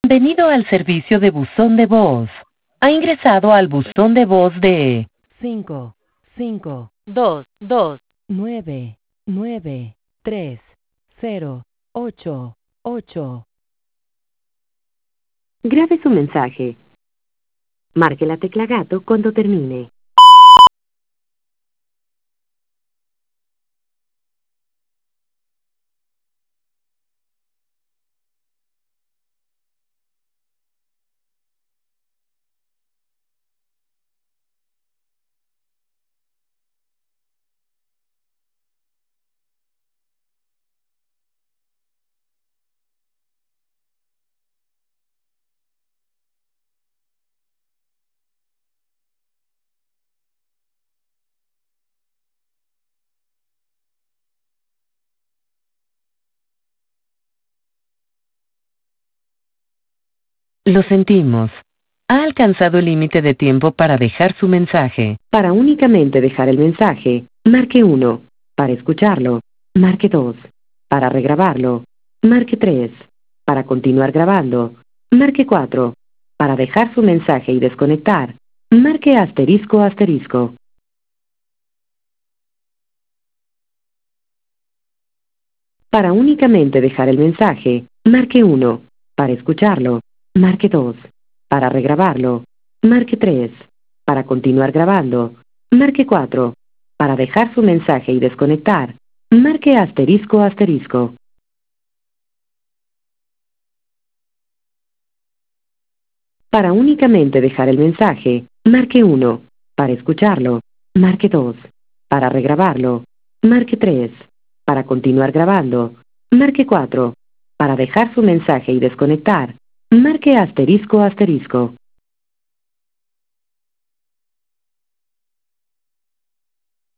Bienvenido al servicio de buzón de voz. Ha ingresado al buzón de voz de 5, 5, 2, 2, 9, 9, 3, 0, 8, 8. Grabe su mensaje. Marque la tecla gato cuando termine. Lo sentimos. Ha alcanzado el límite de tiempo para dejar su mensaje. Para únicamente dejar el mensaje, marque 1. Para escucharlo, marque 2. Para regrabarlo, marque 3. Para continuar grabando, marque 4. Para dejar su mensaje y desconectar, marque asterisco asterisco. Para únicamente dejar el mensaje, marque 1. Para escucharlo, marque 2. Para regrabarlo, marque 3. Para continuar grabando, marque 4. Para dejar su mensaje y desconectar, marque asterisco asterisco. Para únicamente dejar el mensaje, marque 1. Para escucharlo, marque 2. Para regrabarlo, marque 3. Para continuar grabando, marque 4. Para dejar su mensaje y desconectar, marque asterisco asterisco.